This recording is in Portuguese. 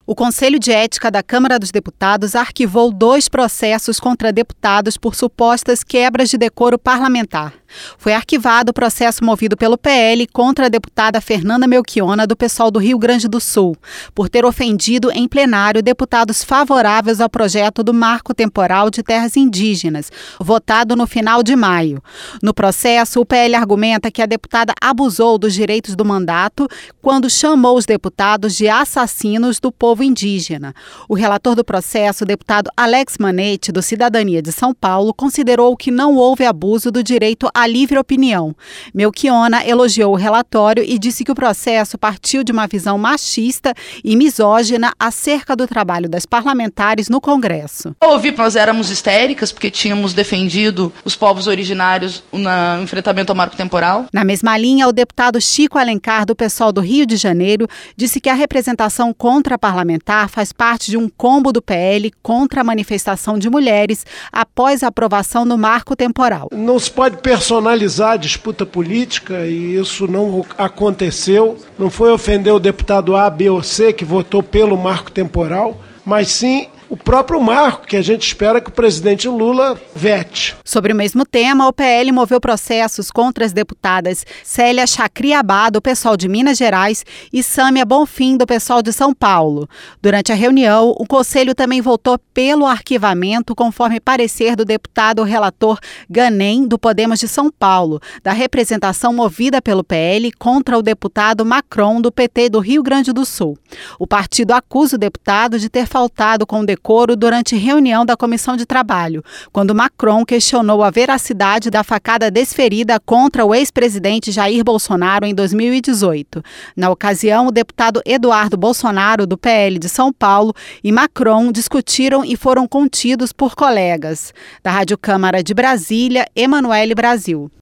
O Conselho de Ética da Câmara dos Deputados arquivou 2 processos contra deputados por supostas quebras de decoro parlamentar. Foi arquivado o processo movido pelo PL contra a deputada Fernanda Melchiona, do PSOL do Rio Grande do Sul, por ter ofendido em plenário deputados favoráveis ao projeto do Marco Temporal de Terras Indígenas, votado no final de maio. No processo, o PL argumenta que a deputada abusou dos direitos do mandato quando chamou os deputados de assassinos do povo indígena. O relator do processo, o deputado Alex Manetti, do Cidadania de São Paulo, considerou que não houve abuso do direito à livre opinião. Melchiona elogiou o relatório e disse que o processo partiu de uma visão machista e misógina acerca do trabalho das parlamentares no Congresso. Eu ouvi que nós éramos histéricas porque tínhamos defendido os povos originários no enfrentamento ao marco temporal. Na mesma linha, o deputado Chico Alencar, do PSOL do Rio de Janeiro, disse que a representação contra a parlamentar faz parte de um combo do PL contra a manifestação de mulheres após a aprovação do marco temporal. Não se pode personalizar a disputa política e isso não aconteceu. Não foi ofender o deputado A, B ou C que votou pelo marco temporal, mas sim o próprio marco, que a gente espera que o presidente Lula vete. Sobre o mesmo tema, o PL moveu processos contra as deputadas Célia Chacriabá, do PSOL de Minas Gerais, e Sâmia Bonfim, do PSOL de São Paulo. Durante a reunião, o Conselho também votou pelo arquivamento, conforme parecer do deputado relator Ganem, do Podemos de São Paulo, da representação movida pelo PL contra o deputado Macron, do PT do Rio Grande do Sul. O partido acusa o deputado de ter faltado com o decoro durante reunião da Comissão de Trabalho, quando Macron questionou a veracidade da facada desferida contra o ex-presidente Jair Bolsonaro em 2018. Na ocasião, o deputado Eduardo Bolsonaro, do PL de São Paulo, e Macron discutiram e foram contidos por colegas. Da Rádio Câmara de Brasília, Emanuele Brasil.